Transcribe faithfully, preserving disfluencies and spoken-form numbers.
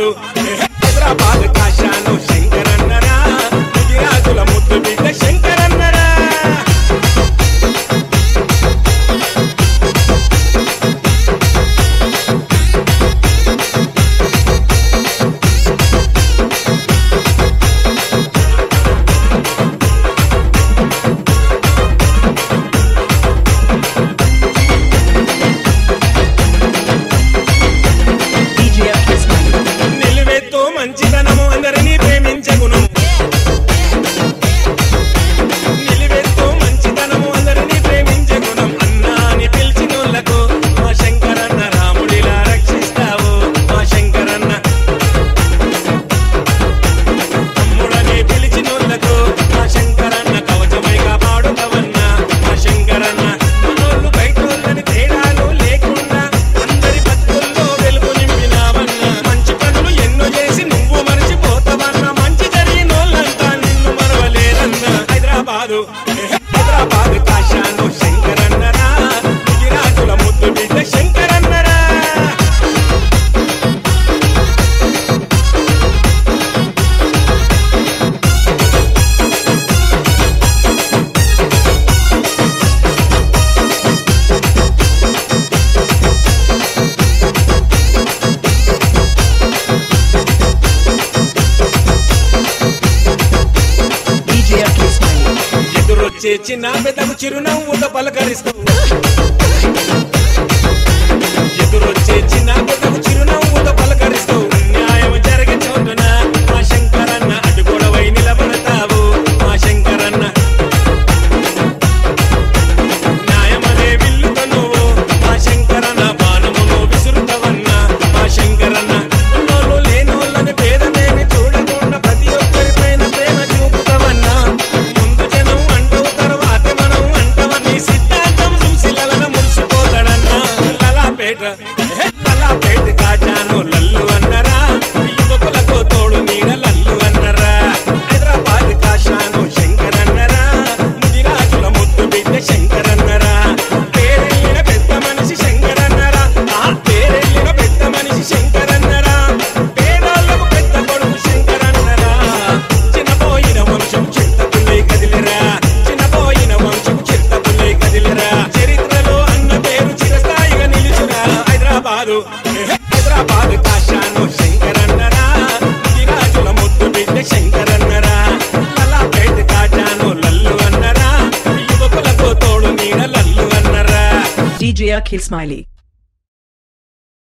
హైదరాబాదు హైదరాబాద్ కాశాను శంకరన్నరా ముదిరాజుల ముద్దు బిడ్డ శంకరన్నరా మంచితనము అందరినీ ప్రేమించే గుణం నిలివెత్తు మంచితనము అందరినీ ప్రేమించే గుణం అన్నా అని పిలిచినోళ్లకు మా శంకరన్న రాముడిలా రక్షిస్తావు మా శంకరన్న తమ్ముడని పిలిచినోళ్లకు మా శంకరన్న కవచమై కాపాడుతావన్నా మా శంకరన్న మనోళ్ళు బయటోళ్ళని తేడాలు లేకుండా అందరి బతుకుల్లో వెలుగు నింపినావన్నా మంచి పనులు ఎన్నో చేసి హైదరాబాద్ కాశాను శంకరన్నరా ముదిరాజుల ముద్దు బిడ్డ శంకరన్నరా ఎదురొచ్చే చిన్న పెద్దకు చిరునవ్వుతో పలకరిస్తూ ఎదురొచ్చే చిన్న పెద్దకు చిరునవ్వుతో పలకరిస్తూ న్యాయం జరిగే చోటున మా శంకరన్న అడ్డుగోడవై నిలబడతావు మా శంకరన్న న్యాయమనే విల్లుతో నువ్వు మా శంకరన్న బాణమును విసురుతావన్నా మా శంకరన్న ఉన్నోళ్ళు లేనోళ్ళని పేదమేమి చూడకుండా ప్రతి ఒక్కరిపైన ప్రేమ చూపుతావన్నా ముందు జనం అంటూ తర్వాత మనం అంటవని సిద్ధాంతం చూసి లలన మురిసిపోతాడన్నా లలాపేట లలాపేట కాజాను లల్లు అన్నరా యువకులకు తోడు నీడ లల్లు అన్నరా హైదరాబాద్ కాశాను శంకరన్నరా ముదిరాజుల ముద్దు బిడ్డ శంకరన్నరా పేరెళ్ళిన పెద్ద మనిషి శంకరన్నరా ఆ పేరెళ్ళిన పెద్ద మనిషి శంకరన్నరా పేదోళ్ళకు పెద్ద కొడుకు శంకరన్నరా చిన్నపోయిన వంశం చింతపుల్లై కదిలిరా చిన్నపోయిన వంశం చింతపుల్లై కదిలిరా చరిత్రలో అన్న పేరు చిరస్థాయిగా నిలిచురా హైదరాబాదు హైదరాబాద్ కాశాను శంకరన్నరా ముదిరాజుల ముద్దు బిడ్డ శంకరన్నరా లలాపేట కాజాను లల్లు అన్నరా యువకులకు తోడు నీడ Lallu అన్నరా D J Akhil Smiley.